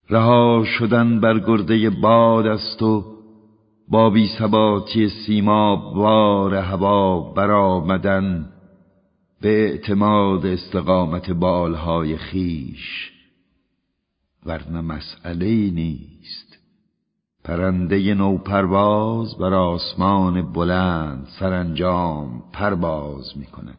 رها شدن بر گرده باد است و با بی ثباتی سیماب وار هوا برآمدن به اعتماد استقامت بالهای خیش. ورنه مسئله‌ای نیست پرنده نوپرواز بر آسمان بلند سرانجام پرواز می کند.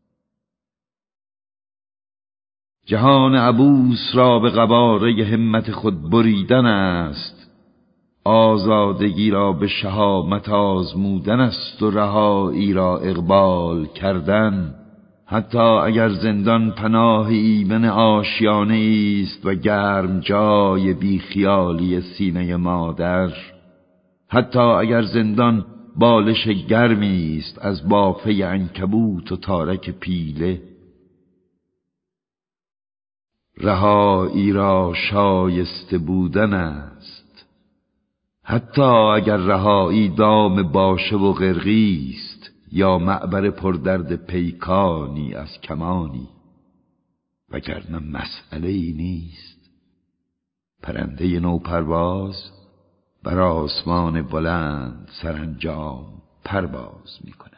جهان عبوس را به قباره همت خود بریدن است، آزادگی را به شهامت آزمودن است و رهایی را اقبال کردن. حتی اگر زندان پناه ایمن آشیانه است و گرم جای بیخیالی سینه مادر، حتی اگر زندان بالش گرمی است از بافه عنکبوت و تارک پیله، رهایی را شایسته بودن است. حتی اگر رهایی دام باشه و قرقی است یا معبر پردرد پیکانی از کمانی، وگرنه مسئله‌ای نیست پرنده نوپرواز بر آسمان بلند سرانجام پرواز می کند.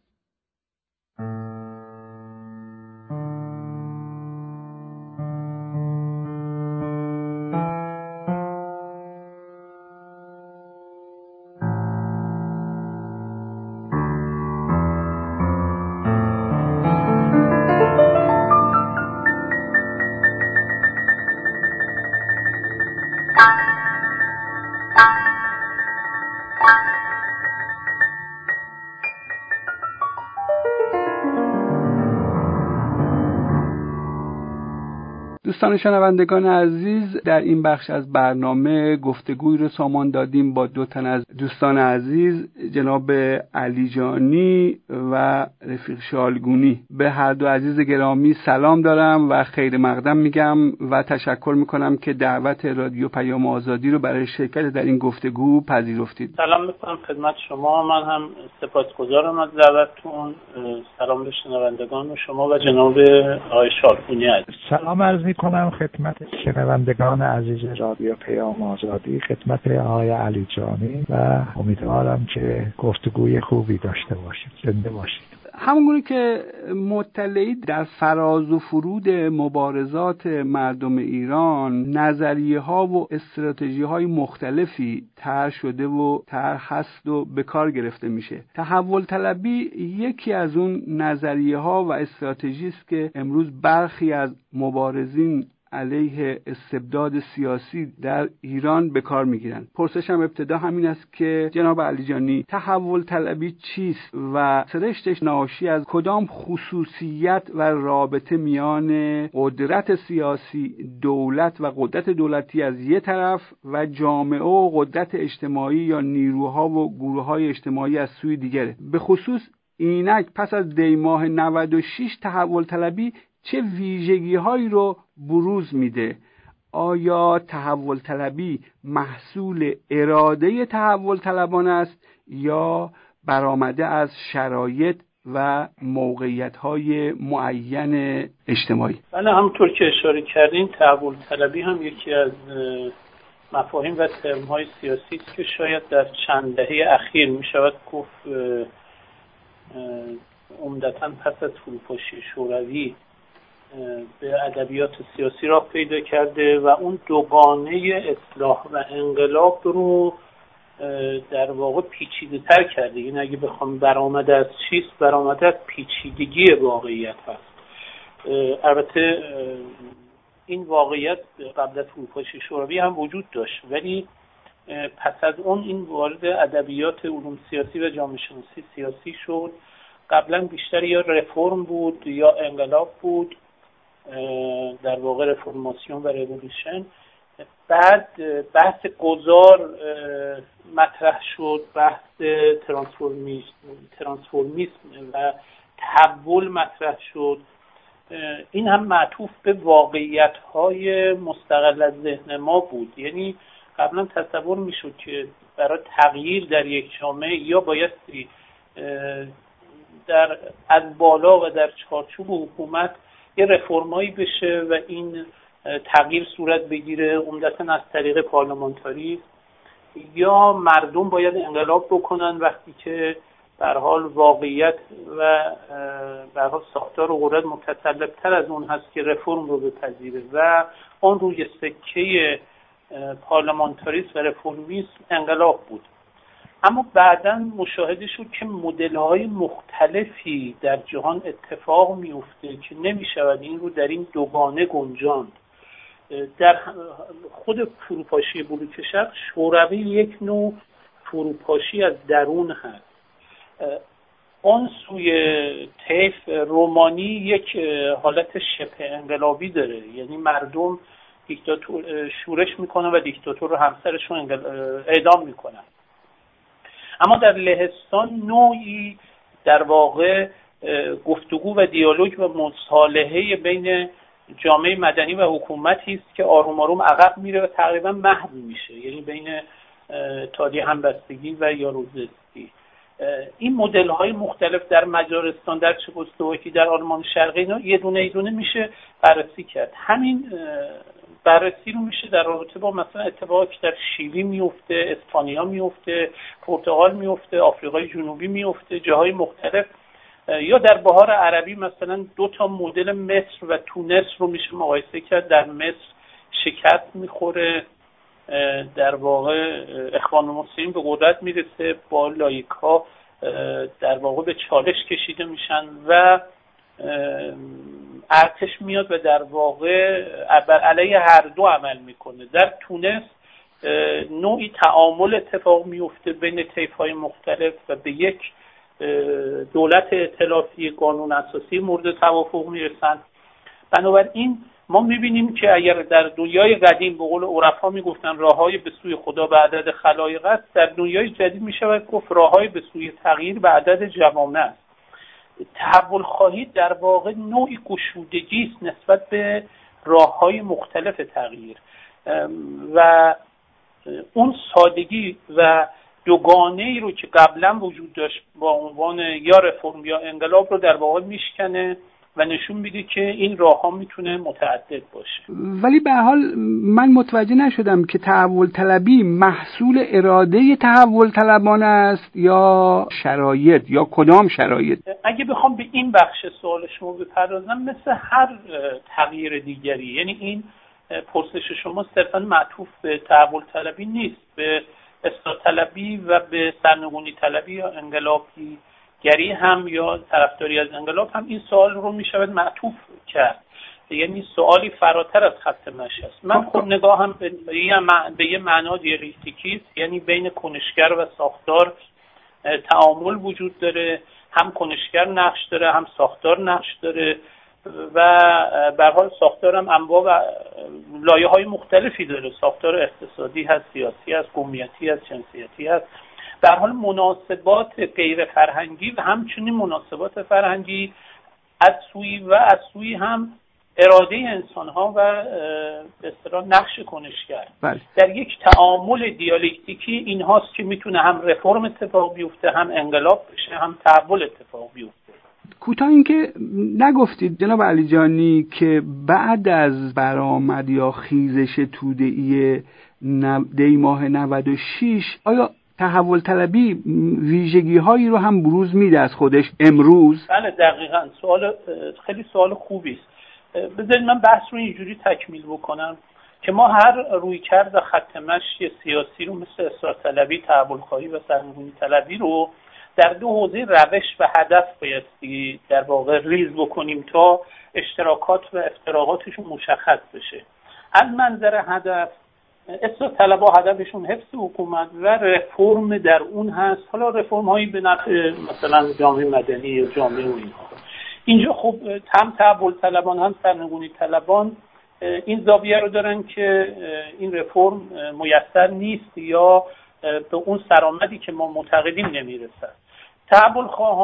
دوستان شنوندگان عزیز، در این بخش از برنامه گفتگوی رو سامان دادیم با دو تن از دوستان عزیز، جناب علی جانی و رفیق شالگونی. به هر دو عزیز گرامی سلام دارم و خیر مقدم میگم و تشکر میکنم که دعوت رادیو پیام آزادی رو برای شرکت در این گفتگو پذیرفتید. سلام میکنم خدمت شما. من هم سپاسگزارم از دعوتتون. سلام به شنوندگان و شما و جناب آقای شالگونی عزیز. سلام عرض میکنم خدمت شنوندگان عزیز رادیو پیام آزادی، خدمت آقای علی جانی و امیدوارم که گفتگوی خوبی داشته باشید. زنده باشید. همونگونه که مطلعید در فراز و فرود مبارزات مردم ایران نظریه ها و استراتژی های مختلفی طرح شده و طرح هست و به کار گرفته میشه. تحول طلبی یکی از اون نظریه ها و استراتژی است که امروز برخی از مبارزین علیه استبداد سیاسی در ایران به کار میگیرن. پرسشم ابتدا همین است که جناب علی جانی، تحول طلبی چیست و سرشتش ناشی از کدام خصوصیت و رابطه میان قدرت سیاسی، دولت و قدرت دولتی از یک طرف و جامعه و قدرت اجتماعی یا نیروها و گروه‌های اجتماعی از سوی دیگره؟ به خصوص اینک پس از دیماه 96 تحول طلبی چه ویژگی‌هایی رو بروز میده؟ آیا تحول طلبی محصول اراده تحول طلبان است یا برآمده از شرایط و موقعیت‌های معین اجتماعی؟ بله، همونطور که اشاره کردین تحول طلبی هم یکی از مفاهیم و ترم‌های سیاسی است که شاید در چند دهه اخیر میشود گفت عمدتاً پس از فروپاشی شوروی به ادبیات سیاسی راه پیدا کرده و اون دوگانه اصلاح و انقلاب رو در واقع پیچیده تر کرده. این اگه بخوام برآمده از چیست، برآمده از پیچیدگی واقعیت هست. البته این واقعیت قبل از فروپاشی شوروی هم وجود داشت، ولی پس از اون این وارد ادبیات علوم سیاسی و جامعه شناسی سیاسی شد. قبلا بیشتر یا رفرم بود یا انقلاب بود، در واقع رفرماسیون و رولوشن. بعد بحث گذار مطرح شد، بحث ترانسفورمیسم و تحول مطرح شد. این هم معطوف به واقعیت‌های مستقل از ذهن ما بود. یعنی قبلا تصور میشد که برای تغییر در یک جامعه یا بایستی از بالا و در چارچوب حکومت یه رفرمایی بشه و این تغییر صورت بگیره عمدتاً از طریق پارلمانتاریسم، یا مردم باید انقلاب بکنن وقتی که به هر حال واقعیت و به هر حال ساختار و قدرت متطلب‌تر از اون هست که رفرم رو بپذیره و اون روی سکه پارلمانتاریسم و رفرمیسم انقلاب بود. اما بعداً مشاهده شد که مدل‌های مختلفی در جهان اتفاق میفته که نمی‌شود این رو در این دوگانه گنجاند. در خود فروپاشی بلوک شرق شوروی یک نوع فروپاشی از درون هست. آن سوی طیف رومانی یک حالت شبه انقلابی داره، یعنی مردم دیکتاتور شورش میکنن و دیکتاتور رو همسرشون اعدام میکنن. اما در لهستان نوعی در واقع گفتگو و دیالوگ و مصالحه بین جامعه مدنی و حکومتی است که آروم آروم عقب میره و تقریبا محو میشه، یعنی بین اتحادیه همبستگی و یاروزستی. این مدل های مختلف در مجارستان، در چکسلواکی، در آلمان شرقی، اینا یه دونه میشه بررسی کرد. همین بررسی رو میشه در رابطه با مثلا اتفاقی که در شیلی میفته، اسپانیا میفته، پرتغال میفته، آفریقای جنوبی میفته، جاهای مختلف، یا در بهار عربی مثلا 2 مدل مصر و تونس رو میشه مقایسه کرد. در مصر شکست میخوره، در واقع اخوان المسلمین به قدرت میرسه، با لایک‌ها در واقع به چالش کشیده میشن و ارتش میاد و در واقع بر علیه هر دو عمل میکنه. در تونس نوعی تعامل اتفاق میفته بین طیف‌های مختلف و به یک دولت ائتلافی قانون اساسی مورد توافق میرسن. بنابراین ما میبینیم که اگر در دنیای قدیم به قول عرفا میگفتن راههای به سوی خدا به عدد خلایق است، در دنیای جدید میشود گفت راههای به سوی تغییر به عدد جوامع است. تحول خواهی در واقع نوعی گشودگی است نسبت به راههای مختلف تغییر و اون سادگی و دوگانه ای رو که قبلا وجود داشت با عنوان یا رفرم یا انقلاب رو در واقع میشکنه و نشون میده که این راه ها میتونه متعدد باشه. ولی به حال من متوجه نشدم که تحول طلبی محصول اراده تحول طلبانه است یا شرایط، یا کدام شرایط؟ اگه بخوام به این بخش سوال شما بپردازم، مثل هر تغییر دیگری، یعنی این پرسش شما صرفا معطوف به تحول طلبی نیست، به اصلاح طلبی و به سرنگونی طلبی یا انقلابی گری هم یا طرفداری از انقلاب هم این سوال رو میشود معطوف کرد، یعنی سوالی فراتر از خط مشی است. من خب نگاهم به یه معنا دیالکتیکی است، یعنی بین کنشگر و ساختار تعامل وجود داره، هم کنشگر نقش داره هم ساختار نقش داره و به هر حال ساختار هم انواع و لایه‌های مختلفی داره. ساختار اقتصادی هست، سیاسی هست، قومیتی هست، جنسیتی هست. در حال مناسبات غیر فرهنگی و همچنین مناسبات فرهنگی از سوی هم اراده انسان‌ها و به اصطلاح نقش کنشگر. در یک تعامل دیالکتیکی این هاست که میتونه هم رفرم اتفاق بیفته، هم انقلاب بشه، هم تحول اتفاق بیفته. کوتاه این که نگفتید جناب علیجانی که بعد از برآمد یا خیزش توده‌ای دی ماه 96 آیا تحول طلبی ویژگی هایی رو هم بروز میده از خودش امروز؟ بله دقیقاً، خیلی سوال خوبی است. بذارید من بحث رو اینجوری تکمیل بکنم که ما هر رویکرد و خط مشی سیاسی رو مثل اصلاح طلبی، تحول خواهی و سرنگونی طلبی رو در 2 حوزه روش و هدف بایستی در واقع ریز بکنیم تا اشتراکات و افتراقاتشون مشخص بشه. از منظر هدف، اصلاح طلبها هدفشون حفظ حکومت و رفرم در اون هست، حالا رفرم هایی به نفع مثلا جامعه مدنی یا جامعه و اینها. اینجا خب هم تحول طلبان هم سرنگونی طلبان این زاویه رو دارن که این رفرم میسر نیست یا به اون سرآمدی که ما معتقدیم نمیرسن. تحول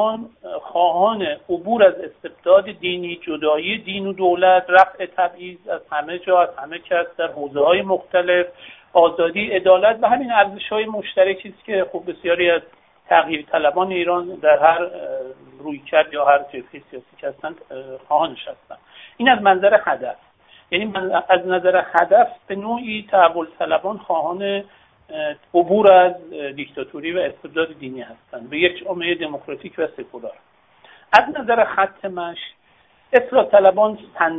خواهان عبور از استبداد دینی، جدایی دین و دولت، رفع تبعیض از همه جا، از همه کس در حوزه‌های مختلف، آزادی، عدالت و همین ارزش‌های مشترکی است که خب بسیاری از تغییر طلبان ایران در هر رویکرد یا هر جبهه سیاسی که هستند خواهانش هستند. این از منظر هدف، یعنی من از نظر هدف به نوعی تحول طلبان خواهان عبور از دیکتاتوری و استبداد دینی هستند به یک جامعه دموکراتیک و سکولار. از نظر خط مشی اصلاح طلبان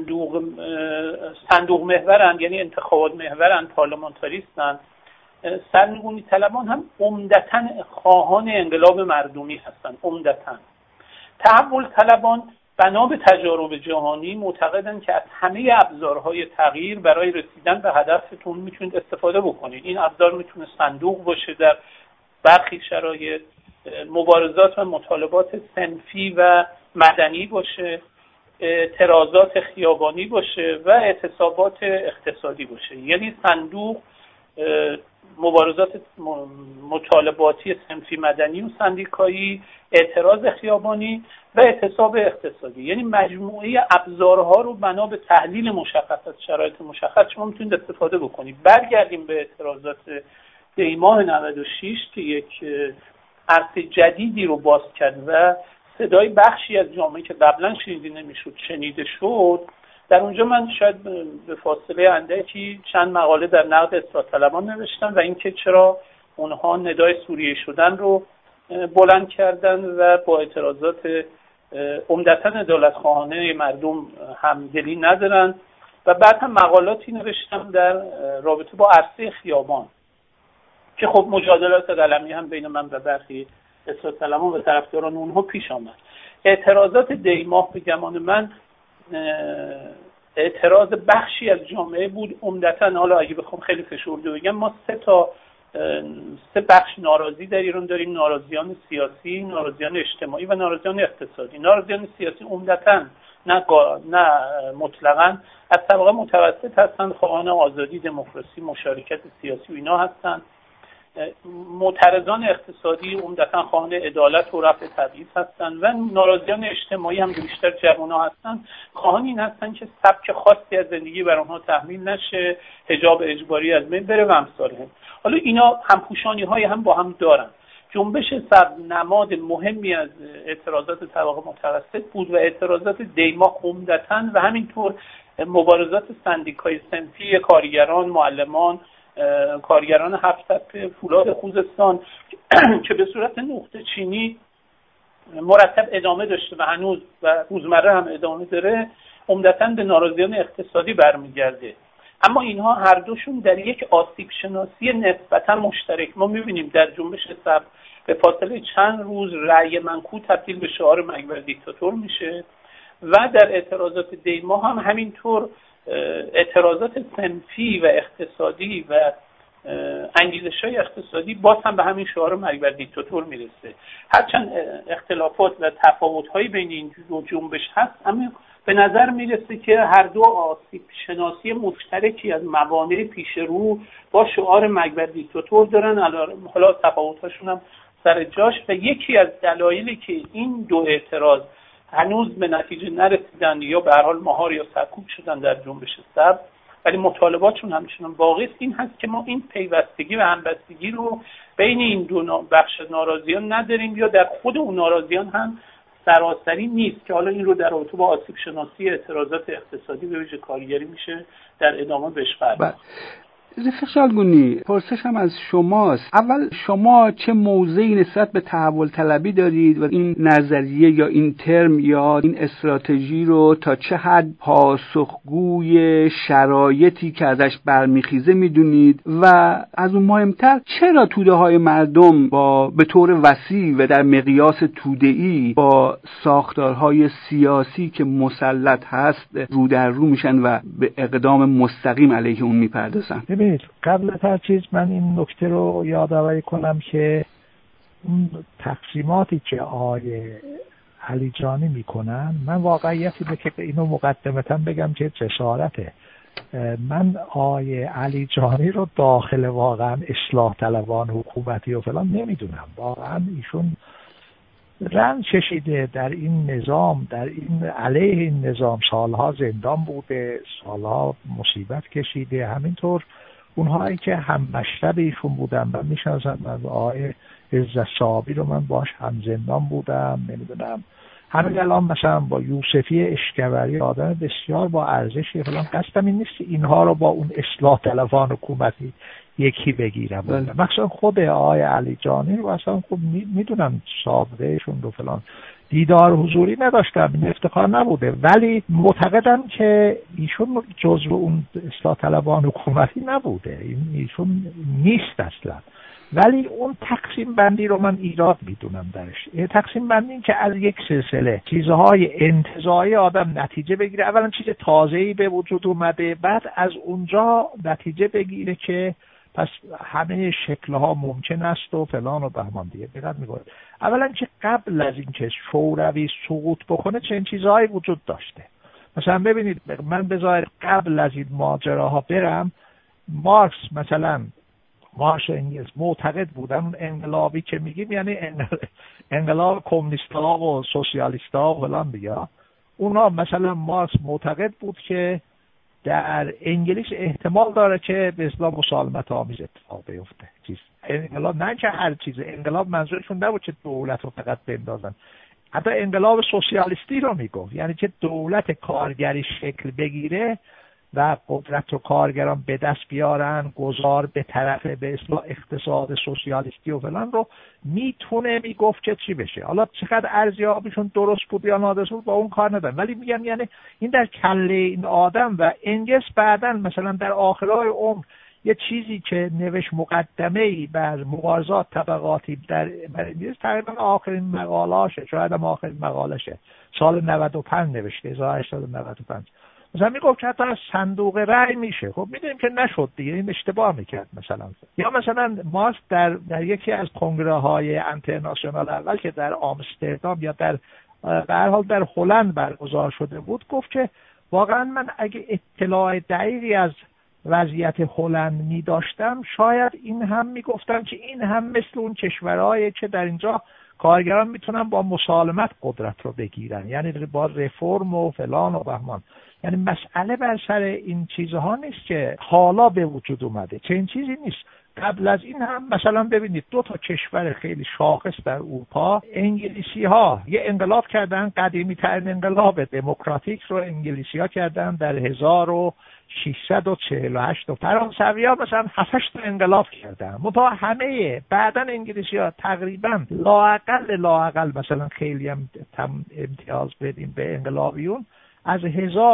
صندوق محورند، یعنی انتخابات محورند، پارلمانتاریستند. سرنگونی طلبان هم عمدتاً خواهان انقلاب مردمی هستند. عمدتاً تحول طلبان بنا به تجارب جهانی معتقدند که از همه ابزارهای تغییر برای رسیدن به هدفتون میتونید استفاده بکنید. این ابزار میتونه صندوق باشه در برخی شرایط، مبارزات و مطالبات صنفی و مدنی باشه، اعتراضات خیابانی باشه و اعتصابات اقتصادی باشه. یعنی صندوق، مبارزات مطالباتی صنفی مدنی و سندیکایی، اعتراض خیابانی و اعتصاب اقتصادی، یعنی مجموعه ابزارها رو بنا به تحلیل مشخص از شرایط مشخص شما میتونید استفاده بکنید. برگردیم به اعتراضات دیماه 96 که یک عرصه جدیدی رو باز کرد و صدای بخشی از جامعه که قبلا شنیده نمیشد شنیده شد. در اونجا من شاید به فاصله اندکی چند مقاله در نقد اصلاح طلبان نوشتم و اینکه چرا اونها ندای سوریه شدن رو بلند کردن و با اعتراضات عمدتاً عدالت‌خواهانه مردم همدلی ندارن. و بعد هم مقالاتی نوشتم در رابطه با عرصه خیابان که خب مجادلات قلمی هم بین من و برخی اصلاح طلبان و طرفداران اونها پیش آمد. اعتراضات دیماه به گمان من اعتراض بخشی از جامعه بود. عمدتاً حالا اگه بخوام خیلی فشرده بگم، ما سه بخش ناراضی در ایران داریم: ناراضیان سیاسی، ناراضیان اجتماعی و ناراضیان اقتصادی. ناراضیان سیاسی عمدتاً نه مطلقاً از طبقه متوسط هستند، خواهان آزادی، دموکراسی، مشارکت سیاسی و اینا هستند. معترضان اقتصادی عمدتاً خواهان عدالت و رفع تبعیض هستند و ناراضیان اجتماعی هم بیشتر جوان‌ها هستند، خواهان این هستند که سبک خاصی از زندگی بر آنها تحمیل نشه، حجاب اجباری از بین بره و امثال هم. حالا اینا همپوشانی‌های هم با هم دارن. جنبش سبز نماد مهمی از اعتراضات طبقه متوسط بود و اعتراضات دیماه عمدتاً و همینطور مبارزات سندیکای صنفی کارگران، معلمان، کارگران هفت تپه، فولاد خوزستان که به صورت نقطه چینی مرتب ادامه داشته و هنوز و روزمره هم ادامه داره، عمدتاً به ناراضیان اقتصادی برمیگرده. اما اینها هر دوشون در یک آسیب شناسی نسبتاً مشترک. ما می‌بینیم در جنبش سبز به فاصله چند روز رأی منکو تبدیل به شعار مرگ بر دیکتاتور میشه و در اعتراضات دیماه هم همینطور اعتراضات صنفی و اقتصادی و انگیزش‌های اقتصادی باز هم به همین شعار مرگ بر دیکتاتور میرسه. هرچند اختلافات و تفاوت‌های بین این دو جنبش هست، اما به نظر میرسه که هر دو آسیب شناسی مشترکی از موانع پیش رو با شعار مرگ بر دیکتاتور دارن. حالا تفاوت‌هاشون هم سر جاش و یکی از دلایلی که این دو اعتراض هنوز به نتیجه نرسیدن یا به هر حال مهار یا سرکوب شدن در جنبش سبز ولی مطالباتشون همچنان باقی است، این هست که ما این پیوستگی و همبستگی رو بین این دو بخش ناراضیان نداریم یا در خود اون ناراضیان هم سراسری نیست که حالا این رو در رابطه با آسیب شناسی اعتراضات اقتصادی به ویژه کارگری میشه در ادامه بهش پرداخت. رفیق شالگونی، پرسشم از شماست. اول شما چه موضعی نسبت به تحول طلبی دارید و این نظریه یا این ترم یا این استراتژی رو تا چه حد پاسخگوی شرایطی که ازش برمیخیزه میدونید و از اون مهمتر چرا توده‌های مردم به طور وسیع و در مقیاس توده‌ای با ساختارهای سیاسی که مسلط هست رو در رو میشن و به اقدام مستقیم علیه اون میپردازن؟ قبل از هر چیز من این نکته رو یادآوری کنم که اون تقسیماتی که آقای علیجانی میکنن، من واقعیتی به که اینو مقدمتاً بگم که جسارته. من آقای علیجانی رو داخل واقعا اصلاح طلبان حکومتی و فلان نمیدونم. واقعا ایشون رنج کشیده در این نظام، در این علیه این نظام، سالها زندان بوده، سالها مصیبت کشیده. همینطور اونهایی که هم مشرب ایشون بودن من میشناسم، از آقای عزت صحابی رو من باش هم زندان بودم، نمیدونم همین الان مثلا با یوسفی اشکوری آدم بسیار با ارزشی فلان، قصدم این نیست اینها رو با اون اصلاح طلبان حکومتی یکی بگیرم. مثلا خود آقای علیجانی رو اصلا خب میدونم سابقهشون رو فلان، دیدار حضوری نداشتم، این افتخار نبوده، ولی معتقدم که ایشون جزو اون اصلاح طلبان حکومتی نبوده، ایشون نیست اصلا. ولی اون تقسیم بندی رو من ایراد میدونم درش. تقسیم بندی که از یک سلسله چیزهای انتزاعی آدم نتیجه بگیره، اولا چیز تازه‌ای به وجود اومده، بعد از اونجا نتیجه بگیره که پس همه شکل‌ها ممکن است و فلان و بهمان دیگه. دقت می‌کنید اولا که قبل از اینکه شوروی سقوط بکنه چنین چیزهایی وجود داشته. مثلا ببینید من بذار قبل از این ماجراها برم، مارکس مثلا مارکس و انگلس معتقد بودن اون انقلابی که میگیم یعنی انقلاب کمونیست‌ها و سوسیالیست‌ها و فلان دیگه، اونا مثلا مارکس معتقد بود که در انگلیس احتمال داره که به اصطلاح مسالمت آمیز اتفاق بیفته. چیز انقلاب نه که هر چیز، انقلاب منظورشون نبود که دولت رو فقط بندازن، حتی انقلاب سوسیالیستی رو میگفت، یعنی که دولت کارگری شکل بگیره و قدرت رو کارگران به دست بیارن، گذار به طرف به اصطلاح اقتصاد سوسیالیستی و فلان رو میتونه میگفت که چی بشه. حالا چقدر ارزیابیشون درست بود یا نادرست بود با اون کار ندارم، ولی میگم یعنی این در کله این آدم. و انگلس بعداً مثلا در آخرای عمر یه چیزی که نوشت مقدمه‌ای بر مبارزات طبقاتی در انگلیس، تقریبا آخرین مقاله‌اشه، شاید هم آخرین مقاله‌شه، سال 95 نوشته، 1895. مثلا میگفت که حتی از صندوق رأی میشه. خب میدونیم که نشد دیگه، این اشتباه میکرد مثلا. یا مثلا مارکس در یکی از کنگره های اینترنشنال اول که در آمستردام یا در به هر حال در هلند برگزار شده بود، گفت که واقعا من اگه اطلاع دقیقی از وضعیت هلند می‌داشتم شاید این هم میگفتم که این هم مثل اون کشورهایی که در اینجا کارگران میتونن با مسالمت قدرت رو بگیرن، یعنی با رفرم و فلان و بهمان. یعنی مسئله بر سر این چیزها نیست که حالا به وجود اومده، چه این چیزی نیست. قبل از این هم مثلا ببینید دو تا کشور خیلی شاخص در اروپا، انگلیسی ها یه انقلاب کردن، قدیمی ترین انقلاب دموکراتیک رو انگلیسی ها کردن در 1648 و فرانسوی ها مثلا 7-8 تا انقلاب کردن. منتها همه بعدن انگلیسی ها تقریبا لااقل مثلا خیلی هم امتیاز بدیم به انقلابیون، از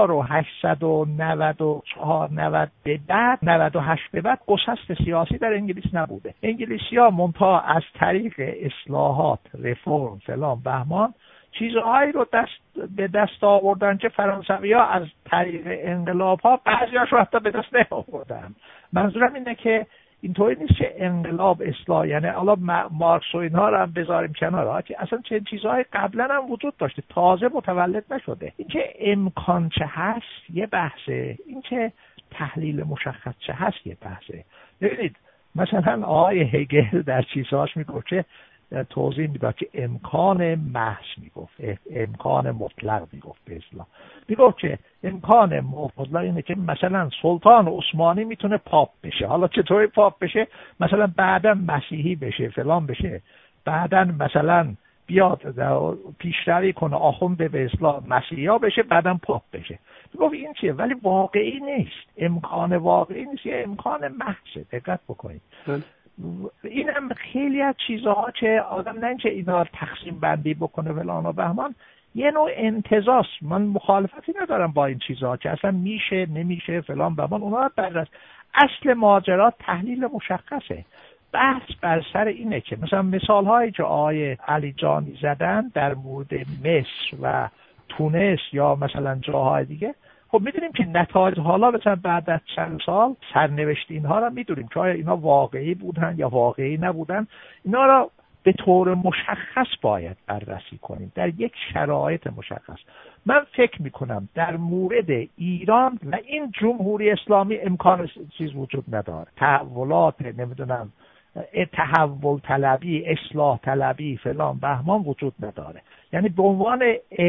1894 90 به بعد 98 به بعد گسست سیاسی در انگلیس نبوده. انگلیسی‌ها منتها از طریق اصلاحات، رفرم، فلان بهمان چیزهایی رو به دست آوردن که فرانسوی‌ها از طریق انقلاب‌ها بعضی‌هاش رو حتی به دست نیاوردن. منظورم اینه که اینطوری نیست که انقلاب اصلاح، یعنی حالا مارکس و اینها رو هم بذاریم کنار، اصلا چه چیزهای قبلا هم وجود داشته، تازه متولد نشده. این که امکان چه هست یه بحثه، این که تحلیل مشخص چه هست یه بحثه. ببینید مثلا آقای هگل در چیزهاش میگفت که توضیح میداد که امکان محض میگفت، امکان مطلق میگفت، به اصطلاح میگفت که امکان مطلق اینه که مثلا سلطان عثمانی میتونه پاپ بشه. حالا چطوری پاپ بشه؟ مثلا بعدا مسیحی بشه، فلان بشه، بعدا مثلا بیاد پیشروی کنه آخوند به اصطلاح مسیحا بشه، بعدا پاپ بشه. میگفت این چیه؟ ولی واقعی نیست، امکان واقعی نیست، یه امکان محضه. دقت بکنید. این هم خیلی از چیزها که آدم نه اینکه اینا تقسیم بندی بکنه فلان و بهمان، یه نوع انتزاعست. من مخالفتی ندارم با این چیزها که اصلا میشه نمیشه فلان بهمان، اونا بررس. اصل ماجرا تحلیل مشخصه. بحث بر سر اینه که مثلا مثال هایی که آقای علیجانی زدن در مورد مصر و تونس یا مثلا جاهای دیگه، خب میدونیم که نتایج حالا مثلا بعد از چند سال سرنوشت اینها رو میدونیم که آیا اینا واقعی بودن یا واقعی نبودن. اینا رو به طور مشخص باید بررسی کنیم در یک شرایط مشخص. من فکر میکنم در مورد ایران و این جمهوری اسلامی امکان چیز وجود نداره، تحولات نمیدونم تحول طلبی، اصلاح طلبی فلان بهمان وجود نداره. یعنی به عنوان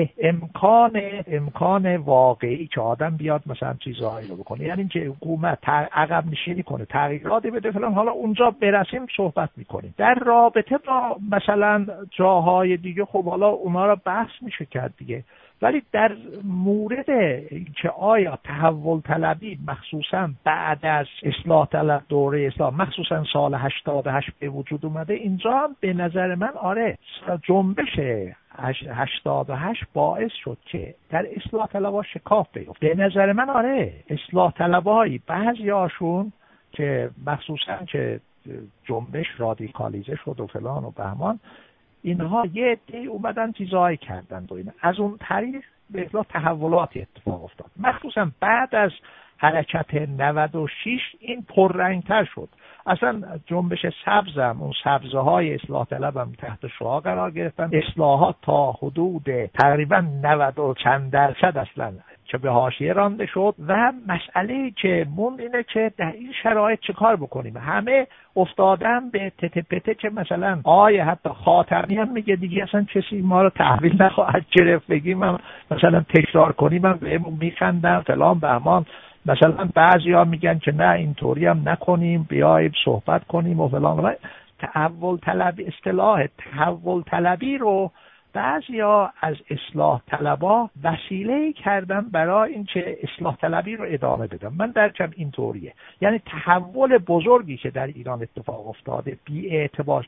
امکان واقعی که آدم بیاد مثلا چیزهایی رو بکنه، یعنی که حکومت عقب نشینی کنه، تغییراتی بده فلان، حالا اونجا برسیم صحبت میکنیم. در رابطه با مثلا جاهای دیگه خب حالا اونا رو بحث میشه کرد دیگه، ولی در مورد که آیا تحول طلبی مخصوصا بعد از اصلاح طلب، دوره اصلاح مخصوصا سال 88 به وجود اومده، اینجا هم به نظر من آره جنبش 88 باعث شد که در اصلاح طلبها شکاف بیفته. به نظر من آره اصلاح طلبایی بعضیاشون که مخصوصا که جنبش رادیکالیزه شد و فلان و بهمان، اینها یه عده‌ای اومدن چیزایی کردن و اینا، از اون طریق به اصطلاح تحولاتی اتفاق افتاد. مخصوصا بعد از حرکت 96 این پررنگتر شد. اصلا جنبش سبزم، اون سبزهای اصلاح طلبم تحت شعاع قرار گرفتن، اصلاحات تا حدود تقریبا 90 و چند درصد اصلا که به حاشیه رانده شد و مسئله که موند اینه که در این شرایط چه کار بکنیم. همه افتادن به تته که مثلا حتی خاتمی هم میگه دیگه اصلا کسی ما رو تحویل نخواهد گرفت، بگیم هم مثلا تکرار کنیم هم بهمون میخندن فلان بهمان. مثلا بعضیا میگن که نه اینطوری هم نکنیم، بیاییم صحبت کنیم و فلان. تحول طلبی، اصطلاح تحول طلبی رو بعضیا از اصلاح طلبا وسیله کردن برای اینکه اصلاح طلبی رو ادامه بدن. من درکم اینطوریه، یعنی تحول بزرگی که در ایران اتفاق افتاده بی اعتبار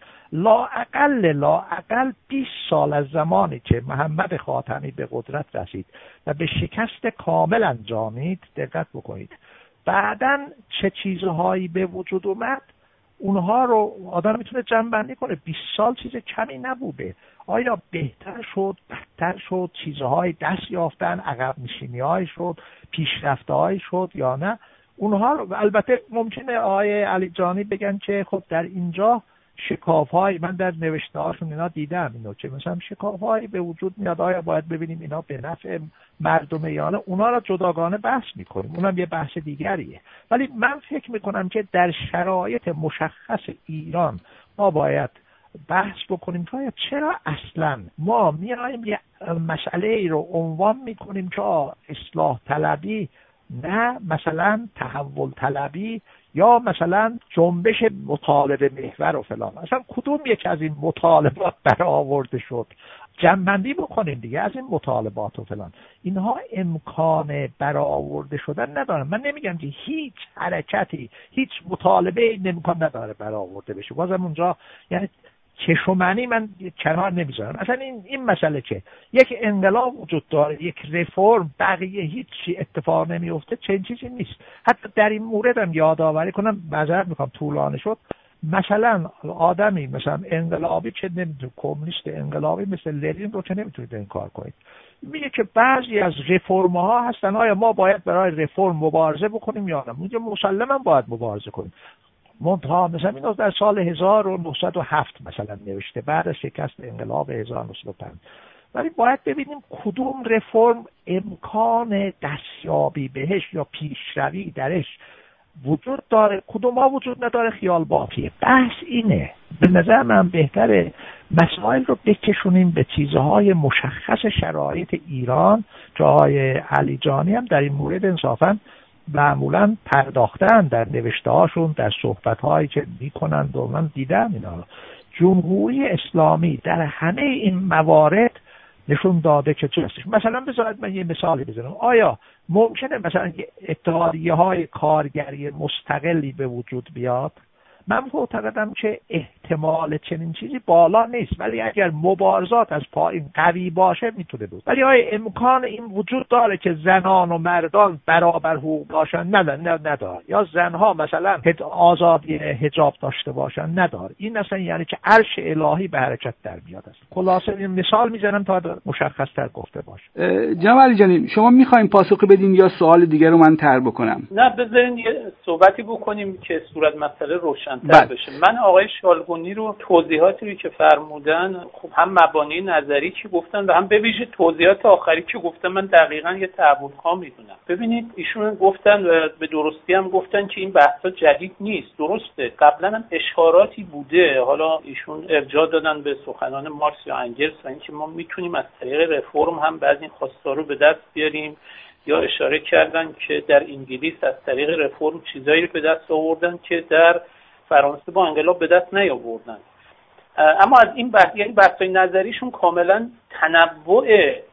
لااقل 20 سال از زمانی که محمد خاتمی به قدرت رسید و به شکست کامل انجامید، دقت بکنید بعداً چه چیزهایی به وجود اومد، اونها رو آدم میتونه جمع بندی کنه. 20 سال چیز کمی نبوده. آیا بهتر شد، بدتر شد، چیزهای دست یافتن، عقب نشینی‌های شد، پیشرفت‌های شد یا نه؟ اونها رو البته ممکنه آقای علیجانی بگن که خب در اینجا شکاف‌های، من در نوشته‌هاشون اینا دیدم اینو که مثلا شکاف‌های به وجود میاد، آیا باید ببینیم اینا به نفع مردم یا نه، اونا رو جداگانه بحث می‌کنیم، اونم یه بحث دیگریه. ولی من فکر می‌کنم که در شرایط مشخص ایران ما باید بحث بکنیم که چرا اصلا ما میایم یه مسئله ای رو عنوان میکنیم که اصلاح طلبی نه مثلا تحول طلبی یا مثلا جنبش مطالبه محور و فلان. اصلا کدوم یک از این مطالبات برآورده شد؟ جمع‌بندی بکنیم دیگه از این مطالبات و فلان. اینها امکان برآورده شدن ندارن. من نمیگم که هیچ حرکتی، هیچ مطالبه امکان نداره برآورده بشه. بازم اونجا یعنی چشمانی من کنار نمیذارم. اصلا این مسئله که یک انقلاب وجود داره، یک رفرم، بقیه هیچی اتفاق نمیفته، چنین چیزی نیست. حتی در این مورد هم یادآوری کنم، معذرت میخوام طولانی شد، مثلا آدمی مثلا انقلابی که نمیتونه، کمونیست انقلابی مثل لنین رو که نمیتونید این کار کنید، میگه که بعضی از رفرم ها هستن، آیا ما باید برای رفرم مبارزه بکنیم یا نه؟ میگه مسلما باید مبارزه کنیم. منتها مثلا اینو در سال 1907 مثلا نوشته بعد از شکست انقلاب 1905. ولی باید ببینیم کدوم رفرم امکان دستیابی بهش یا پیشروی درش وجود داره، کدوم ها وجود نداره، خیال بافیه. بحث اینه. به نظر من بهتره مسائل رو بکشونیم به چیزهای مشخص شرایط ایران. جای علیجانی هم در این مورد انصافاً معمولاً پرداختن در نوشته‌هاشون، در صحبت‌هایی که می‌کنند و من دیدم اینا. جمهوری اسلامی در همه این موارد نشون داده که چه هستش. مثلا بذارید من یه مثالی بزنم. آیا ممکنه مثلا اتحادیه‌های کارگری مستقلی به وجود بیاد؟ من معتقدم که احتمال چنین چیزی بالا نیست، ولی اگر مبارزات از پایین قوی باشه میتونه بود. ولی آیا امکان این وجود داره که زنان و مردان برابر حقوق باشن؟ نداره. یا زنها مثلا آزادی حجاب داشته باشن؟ نداره. این اصلا یعنی که عرش الهی به حرکت در میاد است. خلاصه این مثال میزنم تا مشخص‌تر گفته باشه. جناب علیجانی شما میخواین پاسخ بدین یا سوال دیگه رو من طرح بکنم؟ نه، بذارین یه صحبتی بکنیم که صورت مسئله روشن‌تر بشه. من آقای شالگون شالبونی رو توضیحاتی که فرمودن، خب هم مبانی نظری که گفتن و هم به ویژه توضیحات آخری که گفتن من دقیقاً یه تعبدخواه میدونم. ببینید ایشون گفتن و به درستی هم گفتن که این بحثا جدید نیست. درسته قبلا هم اشاراتی بوده، حالا ایشون ارجاع دادن به سخنان مارکس یا انگلس و اینکه ما میتونیم از طریق رفرم هم بعضی این خواستا رو به دست بیاریم، یا اشاره کردن که در انگلیس از طریق رفرم چیزایی رو به دست آوردن که در فرانسه با انقلاب به دست نیاوردن. اما از این بحث، یعنی بحث‌های نظریشون کاملا تنوع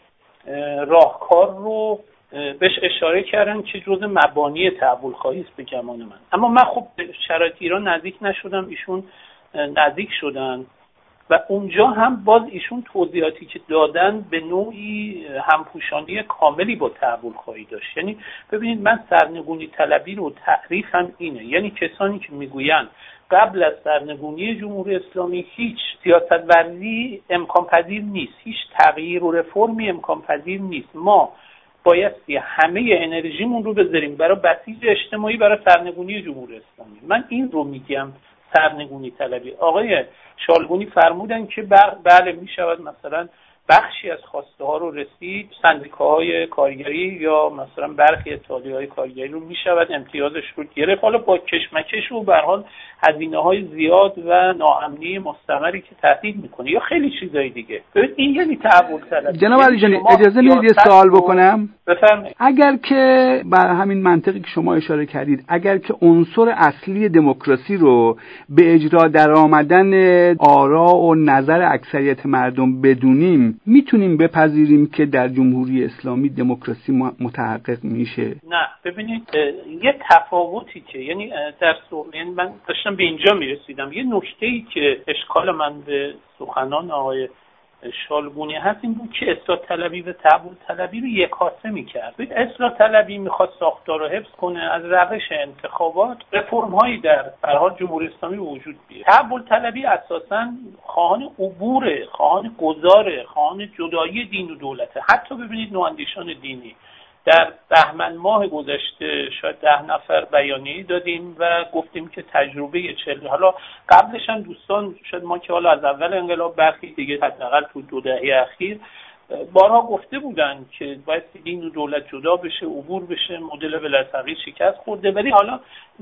راهکار رو بهش اشاره کردن که جزء مبانی تحول خواهی است به گمان من. اما من خب به شرایط ایران نزدیک نشدم، ایشون نزدیک شدن و اونجا هم باز ایشون توضیحاتی که دادن به نوعی همپوشانی کاملی با تحول خواهی داشت. یعنی ببینید من سرنگونی طلبی رو تعریف هم اینه، یعنی کسانی که میگویند قبل از سرنگونی جمهوری اسلامی هیچ سیاست ورزی امکان پذیر نیست، هیچ تغییر و رفرمی امکان پذیر نیست، ما بایستی همه انرژیمون رو بذاریم برای بسیج اجتماعی برای سرنگونی جمهوری اسلامی. من این رو میگم سرنگونی طلبی. آقای شالبونی فرمودن که بله میشود مثلا بخشی از خواسته ها رو رسید، سندیکاهای کارگری یا مثلا برخی اتحادیه‌های کارگری رو میشود امتیازش رو گرفت، حالا با کشمکش و به هر حال هزینه‌های زیاد و ناامنی مستمری که تهدید میکنه یا خیلی چیزای دیگه. ببین این یعنی تحول طلبی. جناب علیجانی اجازه میدید یه سوال بکنم؟ بفرمایید. اگر که بر همین منطقی که شما اشاره کردید، اگر که عنصر اصلی دموکراسی رو به اجرا درآمدن آرا و نظر اکثریت مردم بدونیم، میتونیم بپذیریم که در جمهوری اسلامی دموکراسی متحقق میشه؟ نه ببینید یه تفاوتی که یعنی یعنی من داشتم به اینجا میرسیدم، یه نکته‌ای که اشکال من به سخنان آقای شالبونی هست این بود که اصلاح طلبی و تحول طلبی رو یکاسه میکرد. اصلاح طلبی میخواد ساختار رو حفظ کنه، از روش انتخابات رفرم هایی در حال جمهوری اسلامی وجود بیاره. تحول طلبی اساساً خواهان عبوره، خواهان گذاره، خواهان جدایی دین و دولته. حتی ببینید نواندیشان دینی در بهمن ماه گذشته شاید 10 نفر بیانیه دادیم و گفتیم که تجربه 40 حالا قبلش هم دوستان شاید ما که حالا از اول انقلاب برخی دیگه حداقل تو 2 دهه اخیر بارها گفته بودن که باید دین و دولت جدا بشه، عبور بشه، مدل ولایت‌فقیه شکست خورده، ولی حالا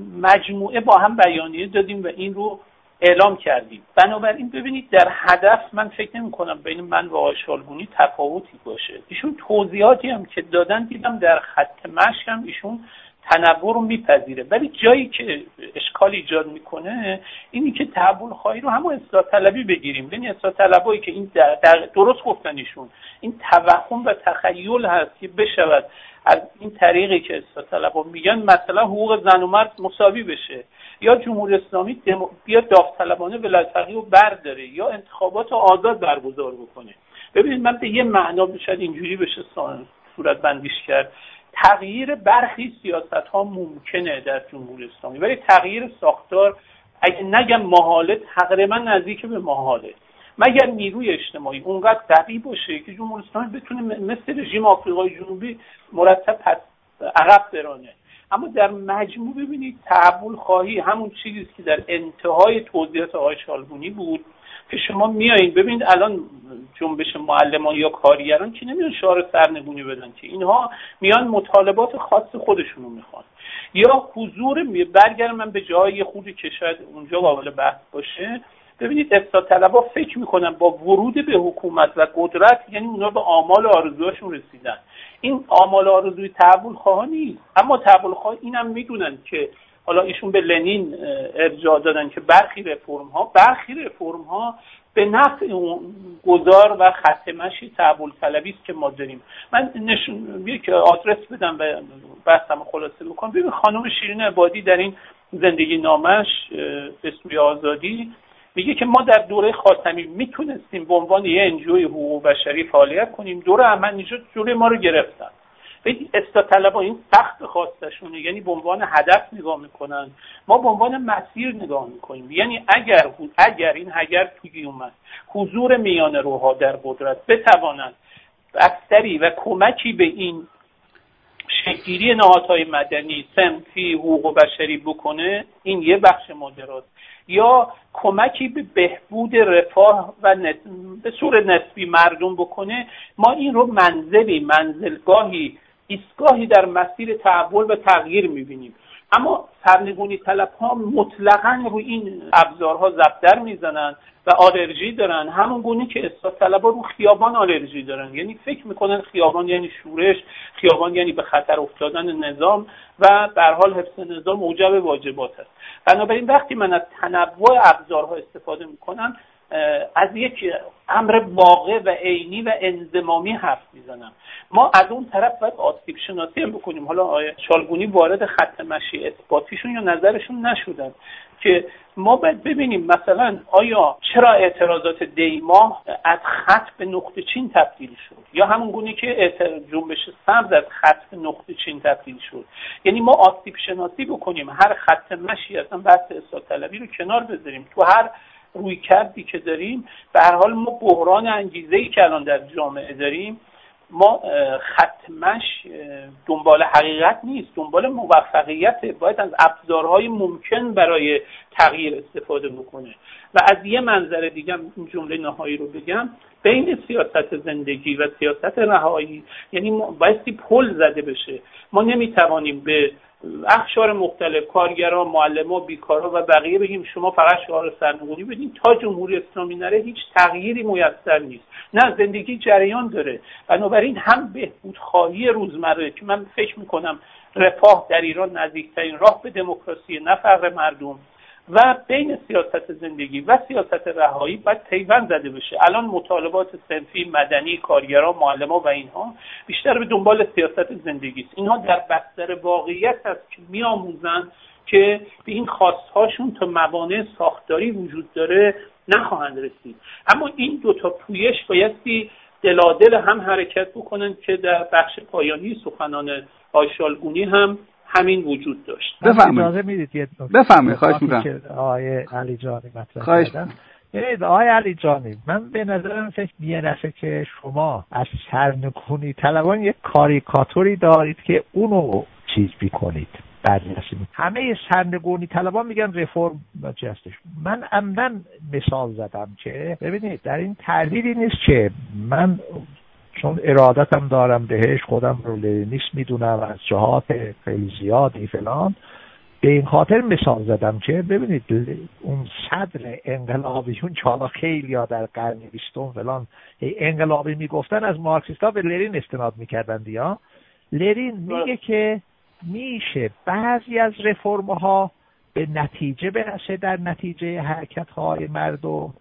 مجموعه با هم بیانیه دادیم و این رو اعلام کردیم. بنابراین ببینید در هدف من فکر نمی‌کنم بین من و آقای شالبونی تفاوتی باشه. ایشون توضیحاتی هم که دادن دیدم در خط مشی هم ایشون تنوع رو میپذیره، ولی جایی که اشکال ایجاد میکنه اینی که تحول خواهی رو همون اصلاح طلبی بگیریم. یعنی اصلاح طلبایی که این درست گفتن ایشون، این توهم و تخیل هست که بشود از این طریقی که اصلاح طلبا میگن مثلا حقوق زن و مرد مساوی بشه، یا جمهوری اسلامی بیا داوطلبانه ولایت‌فقیه رو برداره، یا انتخابات آزاد برگزار بکنه. ببینید من به یه معنا شاید اینجوری بشه صورت بندیش کرد، تغییر برخی سیاست‌ها ممکنه در جمهوری اسلامی، ولی تغییر ساختار اگه نگم محاله، تقریبا نزدیک به محاله، مگر نیروی اجتماعی اونقدر قوی باشه که جمهوری اسلامی بتونه مثل رژیم آفریقای جنوبی مرتب عقب برانه. اما در مجموع ببینید تحول خواهی همون چیزیست که در انتهای توضیحات آقای شالبونی بود که شما میایین ببینید الان جنبش معلمان یا کارگران که نمیان شعار سرنگونی بدن، که اینها میان مطالبات خاص خودشونو میخوان، یا حضور برگردم من به جایی خودی که شاید اونجا قابل بحث باشه. ببینید اصلاح طلبها فکر میکنن با ورود به حکومت و قدرت یعنی اونا به آمال و آرزوهاشون رسیدن. این آمال و آرزوی تحول خواه نیست، اما تحول خواه اینم میدونن که حالا ایشون به لنین ارجاع دادن که برخی رفرم ها به نفع گذار و خط مشی تحول طلبی است که ما داریم. من یک آدرس بدم و بحثم خلاصه بکنم. ببین خانم شیرین عبادی در این زندگی نامش به سوی آزادی میگه که ما در دوره خاتمی میتونستیم به عنوان یه انجوی حقوق بشری فعالیت کنیم، دوره احمدی‌نژاد جلوی ما رو گرفتن. اصلاح طلبها این سخت خواستشونه، یعنی به عنوان هدف نگاه میکنن، ما به عنوان مسیر نگاه میکنیم. یعنی اگر این توی اومد حضور میانه روها در قدرت بتوانند بستری و کمکی به این شکل‌گیری نهادهای مدنی، صنفی، حقوق بشری بکنه، این یه بخش ماجراست، یا کمکی به بهبود رفاه و به صورت نسبی مردم بکنه، ما این رو منزلگاهی، ایستگاهی در مسیر تحول و تغییر می‌بینیم. اما سرنگونی طلب‌ها مطلقاً روی این ابزارها ضرب میزنن و آلرژی دارن، همون گونه که اصلاح طلب‌ها رو خیابان آلرژی دارن. یعنی فکر میکنن خیابان یعنی شورش، خیابان یعنی به خطر افتادن نظام و به هر حال حفظ نظام موجب واجبات است. بنابراین وقتی من از تنوع ابزارها استفاده میکنم، از یک امر واقع و عینی و انضمامی حرف میزنم. ما از اون طرف باید آسیب شناسی هم بکنیم. حالا آقای شالگونی وارد خط مشی اثباتیشون یا نظرشون نشدن که ما باید ببینیم مثلا آیا چرا اعتراضات دیماه از خط به نقطه چین تبدیل شد، یا همون گونه که جنبش سبز از خط به نقطه چین تبدیل شد. یعنی ما آسیب شناسی بکنیم، هر خط مشی اصلا بحث اصلاح طلبی رو کنار بذاریم، تو هر روی کردی که داریم به هر حال ما بحران انگیزه‌ای که الان در جامعه داریم، ما ختمش دنبال حقیقت نیست، دنبال موفقیت. باید از ابزارهای ممکن برای تغییر استفاده بکنه. و از یه منظر دیگه این جمله نهایی رو بگم، بین سیاست زندگی و سیاست رهایی، یعنی بایستی پل زده بشه. ما نمیتوانیم به اقشار مختلف، کارگران، معلمان، بیکارا و بقیه بگیم شما فقط شعار سرنگونی بدین، تا جمهوری اسلامی نره هیچ تغییری میسر نیست. نه، زندگی جریان داره. بنابراین هم بهبودخواهی روزمره که من فکر میکنم رفاه در ایران نزدیکترین راه به دموکراسی، نه فقر مردم، و بین سیاست زندگی و سیاست رهایی باید پیوند زده بشه. الان مطالبات صنفی، مدنی، کارگران، معلمان و اینها بیشتر به دنبال سیاست زندگی است. اینها در بستر واقعیت است که میآموزن که به این خواستهاشون تا موانع ساختاری وجود داره نخواهند رسید. اما این دوتا پویش بایستی دلادل هم حرکت بکنن که در بخش پایانی سخنان آقای شالگونی هم همین وجود داشت. بفرمایید. خواهش می‌کنم. آقای علی جانی مطرح کردن. یعنی آقای علی جانی، من به نظرم فکر میاد که شما از سرنگونی طلبان یک کاریکاتوری دارید که اونو چیز می‌کنید. همه سرنگونی طلبان میگن رفرم چی هستش. من عمدن مثال زدم که ببینید در این تردیدی نیست که من چون ارادتم دارم بهش، خودم رو لنینیست میدونم از جهات خیلی زیادی فلان، به این خاطر مثال زدم که ببینید اون صدر انقلابیون که حالا خیلی ها در قرن 20 فلان انقلابی میگفتن، از مارکسیستا به لنین استناد میکردن دیا. لنین میگه که میشه بعضی از رفرم‌ها به نتیجه برسه در نتیجه حرکت‌های مردم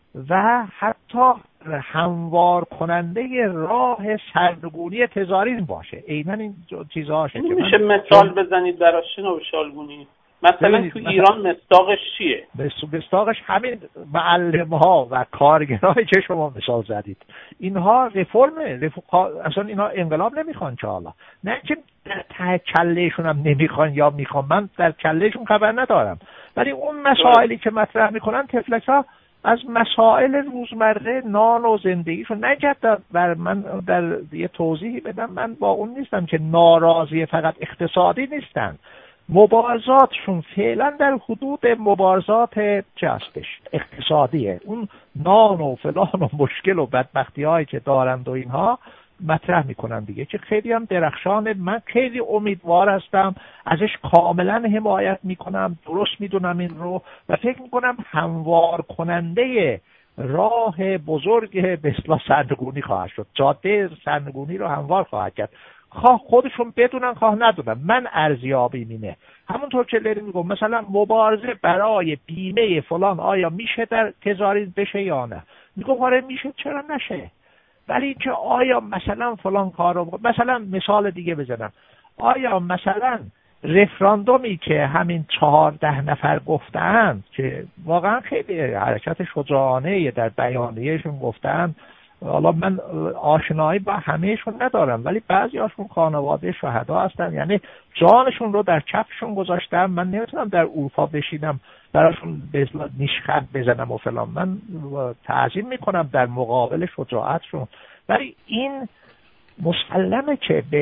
و حتی هموار کننده راه سرنگونی تزاریسم باشه. عیناً این چیزهاشه. میشه مثال بزنید براش جناب شالگونی؟ مثلا تو ایران مصداقش چیه؟ مصداقش همین معلم‌ها و کارگرایی که شما مثال زدید. اینها رفرمه، اصلا اینها انقلاب نمیخوان که حالا نه که در ته کلهشون هم نمیخوان یا میخوان، من در کلهشون خبر ندارم، ولی اون مسائلی که مطرح میکنن تفلک‌ها از مسائل روزمره نان و زندگیشون نجد. من در یه توضیحی بدم، من با اون نیستم که ناراضی فقط اقتصادی نیستن، مبارزاتشون فعلا در حدود مبارزات هستش اقتصادیه. اون نان و فلان و مشکل و بدبختی هایی که دارند و اینها مطرح میکنن دیگه، که خیلی هم درخشانه. من خیلی امیدوار هستم، ازش کاملا حمایت میکنم، درست میدونم این رو و فکر میکنم هموار کننده راه بزرگ به اصلاح سرنگونی خواهد شد. جاده سرنگونی رو هموار خواهد کرد، خواه خودشون بدونن خواه ندونن. من ارزیابی مینه همونطور که لرین میگم، مثلا مبارزه برای بیمه فلان آیا میشه در تزاریسم بشه یا نه؟ میگم آره میشه، چرا نشه؟ ولی که آیا مثلا فلان کارو، مثلا مثال دیگه بزنم، آیا مثلا رفراندومی که همین 14 نفر گفتن که واقعا خیلی حرکت شجاعانه در بیانیهشون گفتن، حالا من آشنایی با همهشون ندارم ولی بعضی هاشون خانواده شهدا هستن، یعنی جانشون رو در کفشون گذاشتن. من نمیتونم در اروپا بشینم براشون نیشخند بزنم و فلان، من تعظیم میکنم در مقابل شجاعتشون، ولی این مسلمه که به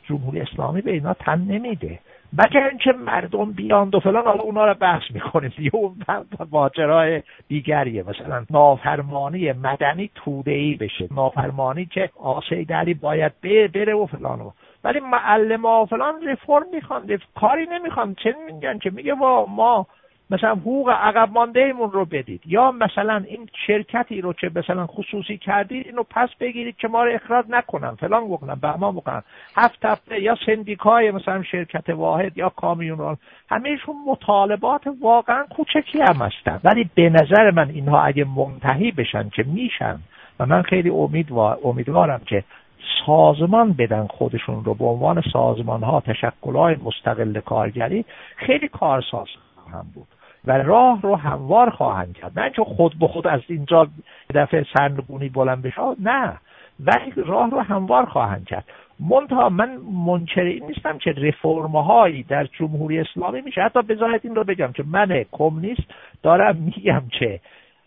جمهوری اسلامی به اینا تن نمیده، مگر اینکه مردم بیاند و فلان. حالا اونا رو بحث میکنیم دیگه، اون ماجرای دیگریه. مثلا نافرمانی مدنی توده‌ای بشه، نافرمانی که آسیب علی باید بره و فلان. ولی معلم ها فلان رفرم میخوان، کاری نمیخوان. چه میگن که میگه ما مثلا حقوق عقب مانده ایمون رو بدید، یا مثلا این شرکتی رو که مثلا خصوصی کردید اینو پس بگیرید که ما رو اخراج نکنن، فلان بکنن، بهمان بکنن. 7 هفته یا سندیکای مثلا شرکت واحد یا کامیونال، همهشون مطالبات واقعا کوچکی هم هستن. ولی به نظر من اینها اگه منتهی بشن که میشن، و من خیلی امیدوارم که سازمان بدن خودشون رو به عنوان سازمان ها، تشکل های مستقل کارگری، خیلی کارساز هم بود و راه رو هموار خواهند کرد. نه چون خود به خود از اینجا دفعه سرنگونی بلند بشه، نه، ولی راه رو هموار خواهند کرد. منتها من منکر این نیستم که رفرم‌هایی در جمهوری اسلامی میشه. حتی بذارید این رو بگم که من کمونیست دارم میگم که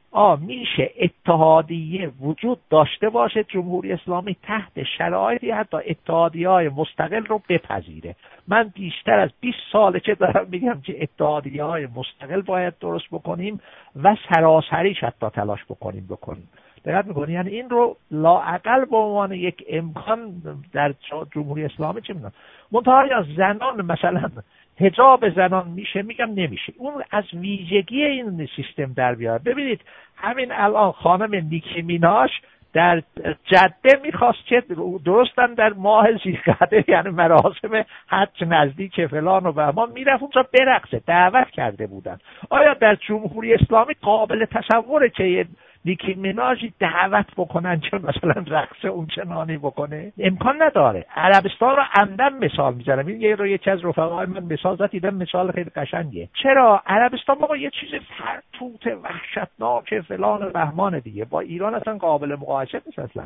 میشه اتحادیه وجود داشته باشه، جمهوری اسلامی تحت شرایطی حتی اتحادیه‌های مستقل رو بپذیره. من بیشتر از 20 ساله که دارم میگم که اتحادیه‌های مستقل باید درست بکنیم و سراسریش حتی تلاش بکنیم. دقت می‌کنی؟ یعنی این رو لااقل به عنوان یک امکان در جمهوری اسلامی چه می‌دونم. منتها یا زنان مثلا حجاب زنان میشه، میگم نمیشه. اون از ویژگی این سیستم در بیاد. ببینید همین الان خانم نیکی میناش در جده میخواست که درستن در ماه ذی‌قعده، یعنی مراسم حج نزدیک فلان و بهمان، میرفت اونجا برقصه، دعوت کرده بودن. آیا در جمهوری اسلامی قابل تصوره که نیکی میناژی دعوت بکنن که مثلا رقص اون چنانی بکنه؟ امکان نداره. عربستان رو عمدن مثال میزنم. این یکی از رفقای من مثال زد، دیدم مثال خیلی قشنگه. چرا عربستان بابا یه چیز فرتوت وحشتناک فلان و بهمان دیگه، با ایران اصلا قابل مقایسه نیست اصلا.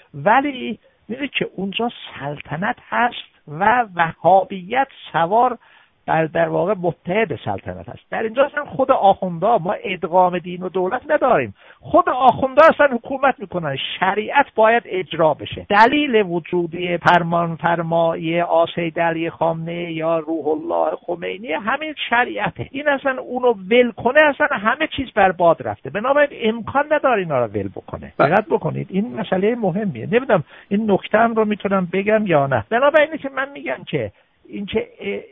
ولی میگه که اونجا سلطنت هست و وهابیت سوار در واقع متحد سلطنت هست. در اینجا اصلا خود آخوندا، ما ادغام دین و دولت نداریم، خود آخوندا اصلا حکومت میکنن، شریعت باید اجرا بشه. دلیل وجودی فرمانفرمایی سید علی خامنه‌ای یا روح الله خمینی همین شریعته. این اصلا اونو ول کنه اصلا همه چیز برباد رفته. بنابراین امکان نداره اینا رو ول بکنه. دقت بکنید، این مسئله مهمیه. نمیدونم این نکته رو میتونم بگم یا نه. بنابراین که من میگم که این که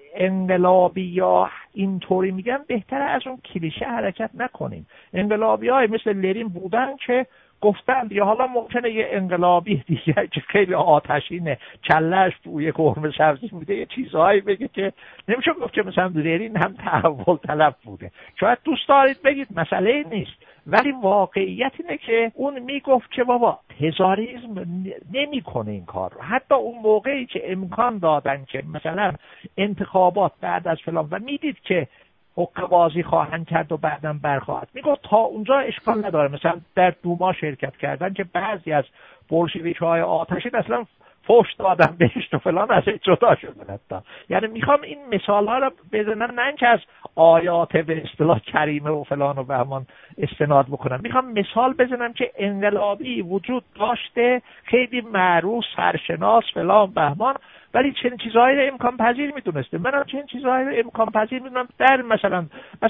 انقلابی یا اینطوری میگم، بهتره از اون کلیشه حرکت نکنیم. انقلابی های مثل لنین بودن که گفتند، یا حالا ممکنه یه انقلابی دیگه که خیلی آتشینه، کله‌اش بوی قرمه سبزی بوده، یه چیزهایی بگه که نمیشه گفت که مثلا لنین هم تحول طلب بوده. شاید دوست دارید بگید، مسئله نیست، ولی واقعیت اینه که اون میگفت که بابا تزاریسم نمیکنه این کار رو. حتی اون موقعی که امکان دادن که مثلا انتخابات بعد از فلان و میدید که حقه بازی خواهند کرد و بعدم برخواهد، میگفت تا اونجا اشکال نداره. مثلا در دوما شرکت کردن که بعضی از بولشویک‌های آتشین اصلا فوش دادن بهش و فلان، از این جدا شدن حتی. یعنی میخوام این مثال‌ها رو بزنم، نه اینکه از آیات به اصطلاح کریمه و فلان و بهمان استناد بکنم. میخوام مثال بزنم که انقلابی وجود داشته، خیلی معروف، سرشناس، فلان بهمان، ولی چنین چیزهایی رو امکان پذیر میدونسته. منم چنین چیزهایی رو امکان پذیر میدونم. در مثلا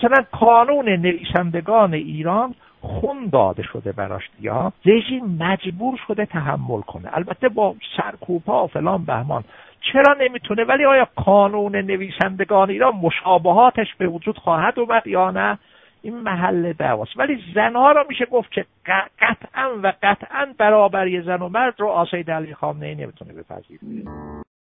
قانون نویسندگان ایران خون داده شده براش دیگه، رژیم مجبور شده تحمل کنه، البته با سرکوب‌ها و فلان بهمان. چرا نمیتونه؟ ولی آیا قانون نویسندگان ایران مشابهاتش به وجود خواهد اومد یا نه؟ این محل دعواست. ولی زنها رو میشه گفت که قطعاً برابری زن و مرد رو سید علی خامنه‌ای نمیتونه بپذیره.